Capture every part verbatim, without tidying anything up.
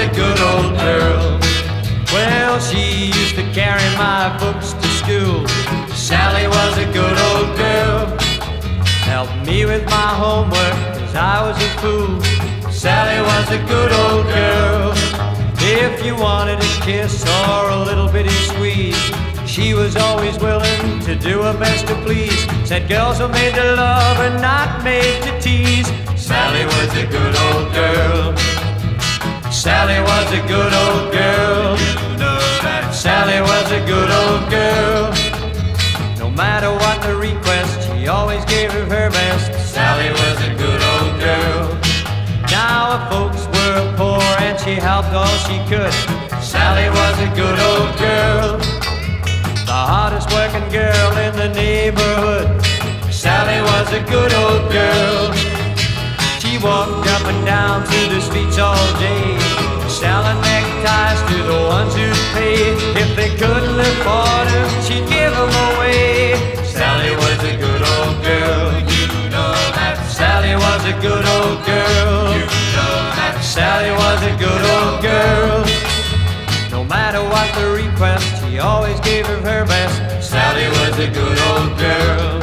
a good old girl. Well, she used to carry my books to school. Sally was a good old girl. Helped me with my homework, cause I was a fool. Sally was a good old girl. If you wanted a kiss or a little bitty squeeze, she was always willing to do her best to please. Said girls were made to love and not made to tease. Sally was a good old girl. Sally was a good old girl. You know that Sally was a good old girl. No matter what the request, she always gave her her best. Sally was a good old girl. Now her folks were poor and she helped all she could. Sally was a good old girl. The hardest working girl in the neighborhood. Sally was a good old girl. She walked up and down through the streets all day, selling neckties to the ones who'd pay. If they couldn't afford them, she'd give them away. Sally was a good old girl. You know that Sally was a good old girl. You know that Sally was a good old girl. No matter what the request, she always gave her her best. Sally was a good old girl.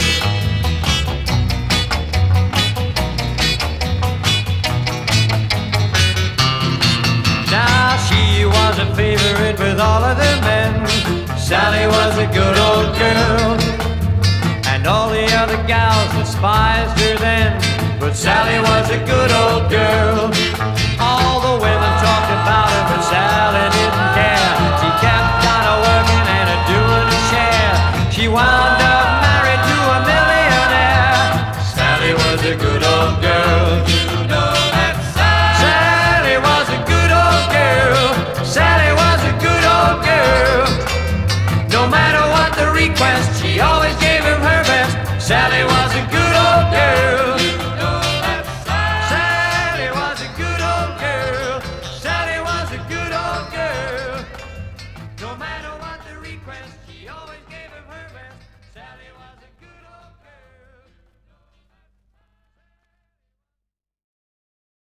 Now she was a favorite with all of the men. Sally was a good old girl. And all the other gals despised her then, but Sally was a good old girl. All the women talked about her, but Sally didn't care. She kept on a working and a doing a share. She wound up married to a millionaire. Sally was a good old girl.